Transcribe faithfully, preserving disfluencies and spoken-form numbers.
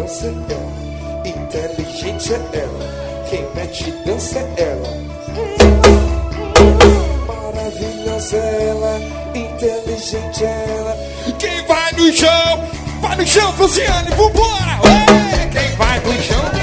dança é ela, inteligente é ela, quem mete dança é ela. Maravilhosa é ela, inteligente é ela. Quem vai no chão, vai no chão, Luciane, vambora! Ué, quem vai no chão?